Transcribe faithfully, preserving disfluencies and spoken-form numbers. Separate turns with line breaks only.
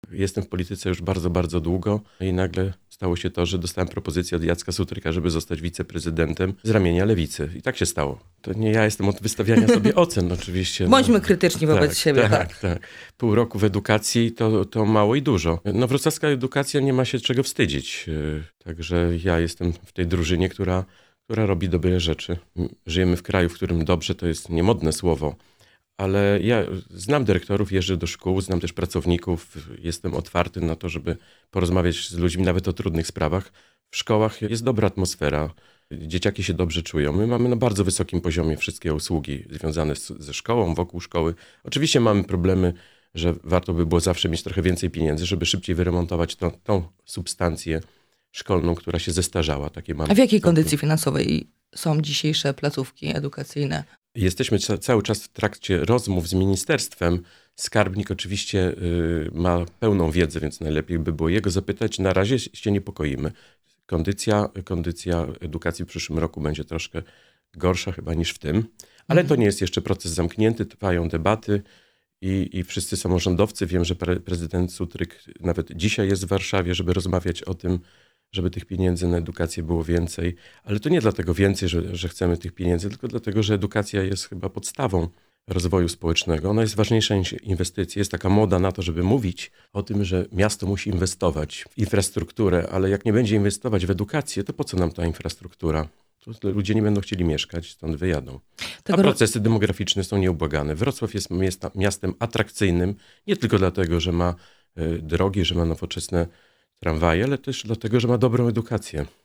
Jestem w polityce już bardzo, bardzo długo i nagle stało się to, że dostałem propozycję od Jacka Sutryka, żeby zostać wiceprezydentem z ramienia Lewicy. I tak się stało. To nie ja jestem od wystawiania sobie ocen oczywiście.
Bądźmy
no.
krytyczni wobec
tak,
siebie.
Tak,
tak.
tak. Pół roku w edukacji to, to mało i dużo. No wrocławska edukacja nie ma się czego wstydzić. Także ja jestem w tej drużynie, która, która robi dobre rzeczy. Żyjemy w kraju, w którym dobrze to jest niemodne słowo. Ale ja znam dyrektorów, jeżdżę do szkół, znam też pracowników, jestem otwarty na to, żeby porozmawiać z ludźmi nawet o trudnych sprawach. W szkołach jest dobra atmosfera, dzieciaki się dobrze czują. My mamy na bardzo wysokim poziomie wszystkie usługi związane z, ze szkołą, wokół szkoły. Oczywiście mamy problemy, że warto by było zawsze mieć trochę więcej pieniędzy, żeby szybciej wyremontować tą, tą substancję szkolną, która się zestarzała. Takie mamy.
A w jakiej kondycji finansowej są dzisiejsze placówki edukacyjne?
Jesteśmy ca- cały czas w trakcie rozmów z ministerstwem. Skarbnik oczywiście y, ma pełną wiedzę, więc najlepiej by było jego zapytać. Na razie się niepokoimy. Kondycja, kondycja edukacji w przyszłym roku będzie troszkę gorsza chyba niż w tym, ale to nie jest jeszcze proces zamknięty, trwają debaty i, i wszyscy samorządowcy, wiem, że pre- prezydent Sutryk nawet dzisiaj jest w Warszawie, żeby rozmawiać o tym, żeby tych pieniędzy na edukację było więcej. Ale to nie dlatego więcej, że, że chcemy tych pieniędzy, tylko dlatego, że edukacja jest chyba podstawą rozwoju społecznego. Ona jest ważniejsza niż inwestycje. Jest taka moda na to, żeby mówić o tym, że miasto musi inwestować w infrastrukturę, ale jak nie będzie inwestować w edukację, to po co nam ta infrastruktura? To ludzie nie będą chcieli mieszkać, stąd wyjadą. A procesy demograficzne są nieubłagane. Wrocław jest miasta, miastem atrakcyjnym, nie tylko dlatego, że ma y, drogi, że ma nowoczesne tramwaje, ale też dlatego, że ma dobrą edukację.